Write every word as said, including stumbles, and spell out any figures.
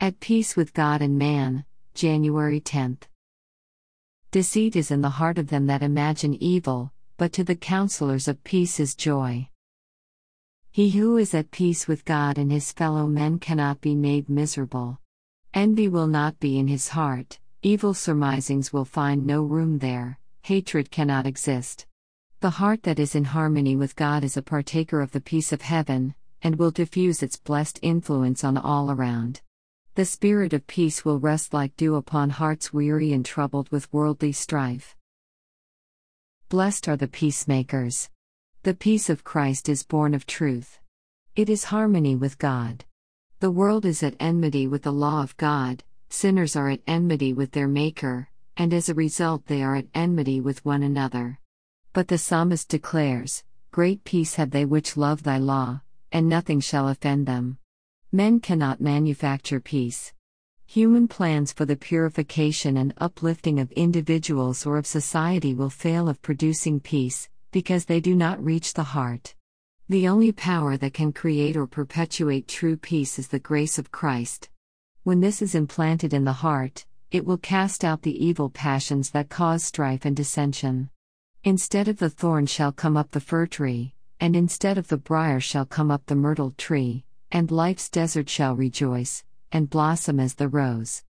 At peace with God and man, January tenth. Deceit is in the heart of them that imagine evil, but to the counselors of peace is joy. He who is at peace with God and his fellow men cannot be made miserable. Envy will not be in his heart, evil surmisings will find no room there, hatred cannot exist. The heart that is in harmony with God is a partaker of the peace of heaven, and will diffuse its blessed influence on all around. The spirit of peace will rest like dew upon hearts weary and troubled with worldly strife. Blessed are the peacemakers. The peace of Christ is born of truth. It is harmony with God. The world is at enmity with the law of God, sinners are at enmity with their Maker, and as a result they are at enmity with one another. But the psalmist declares, "Great peace have they which love thy law, and nothing shall offend them." Men cannot manufacture peace. Human plans for the purification and uplifting of individuals or of society will fail of producing peace, because they do not reach the heart. The only power that can create or perpetuate true peace is the grace of Christ. When this is implanted in the heart, it will cast out the evil passions that cause strife and dissension. Instead of the thorn shall come up the fir tree, and instead of the briar shall come up the myrtle tree, and life's desert shall rejoice, and blossom as the rose.